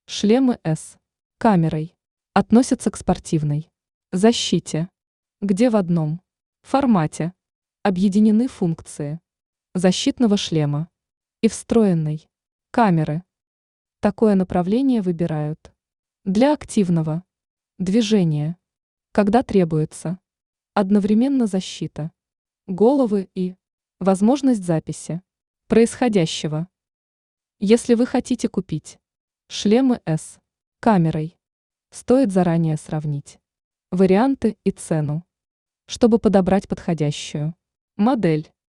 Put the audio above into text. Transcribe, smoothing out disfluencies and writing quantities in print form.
Шлемы с камерой относятся к спортивной защите, где в одном формате объединены функции защитного шлема и встроенной камеры. Такое направление выбирают для активного движения, когда требуется одновременно защита головы и возможность записи происходящего. Если вы хотите купить шлемы с камерой, стоит заранее сравнить варианты и цену, чтобы подобрать подходящую модель.